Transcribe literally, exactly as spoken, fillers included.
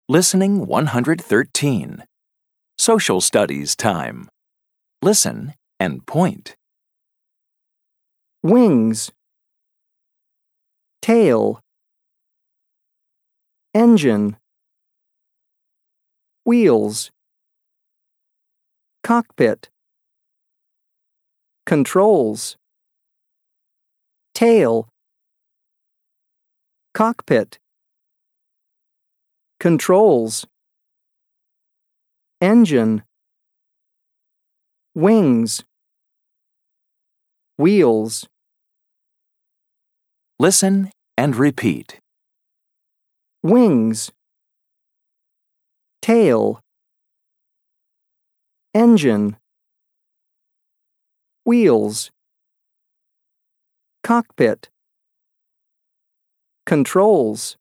Listening one hundred thirteen. Social Studies time. Listen and point. Wings, tail, engine, wheels, cockpit, controls, tail, cockpit, controls, engine, wings, wheels. Listen and repeat. Wings, tail, engine, wheels, cockpit, controls,